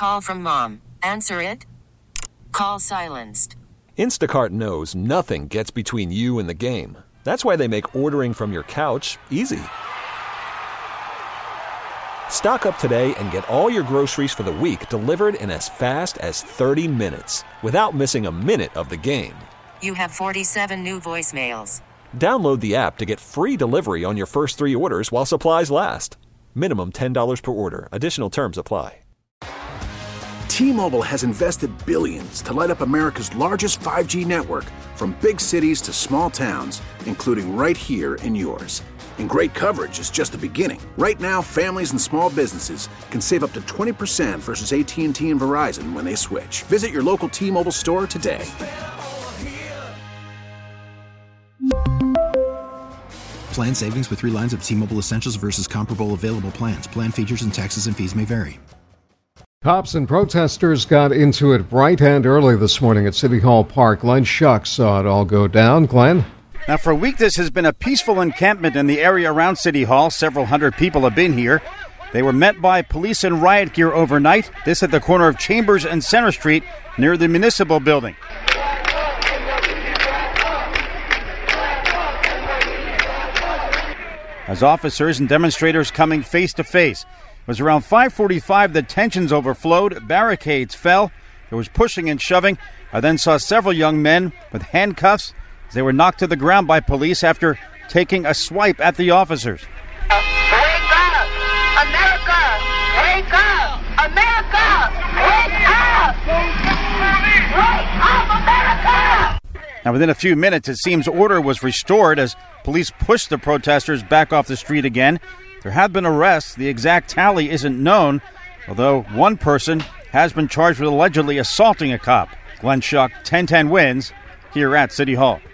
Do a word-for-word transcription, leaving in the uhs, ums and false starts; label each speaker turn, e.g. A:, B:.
A: call from mom. Answer it. Call silenced.
B: Instacart knows nothing gets between you and the game. That's why they make ordering from your couch easy. Stock up today and get all your groceries for the week delivered in as fast as thirty minutes without missing a minute of the game.
A: You have forty-seven new voicemails.
B: Download the app to get free delivery on your first three orders while supplies last. Minimum ten dollars per order. Additional terms apply.
C: T-Mobile has invested billions to light up America's largest five G network, from big cities to small towns, including right here in yours. And great coverage is just the beginning. Right now, families and small businesses can save up to twenty percent versus A T and T and Verizon when they switch. Visit your local T-Mobile store today.
D: Plan savings with three lines of T-Mobile Essentials versus comparable available plans. Plan features and taxes and fees may vary.
E: Cops and protesters got into it bright and early this morning at City Hall Park. Glenn Schuck saw it all go down. Glenn?
F: Now, for a week, this has been a peaceful encampment in the area around City Hall. Several hundred people have been here. They were met by police in riot gear overnight. This at the corner of Chambers and Center Street near the municipal building. As officers and demonstrators coming face to face. It was around five forty-five that tensions overflowed, barricades fell, there was pushing and shoving. I then saw several young men with handcuffs as they were knocked to the ground by police after taking a swipe at the officers.
G: Wake up! America! Wake up! America! Wake up! Wake up, America!
F: Now, within a few minutes, it seems order was restored as police pushed the protesters back off the street again. There have been arrests. The exact tally isn't known, although one person has been charged with allegedly assaulting a cop. Glenn Schuck, ten ten Wins, here at City Hall.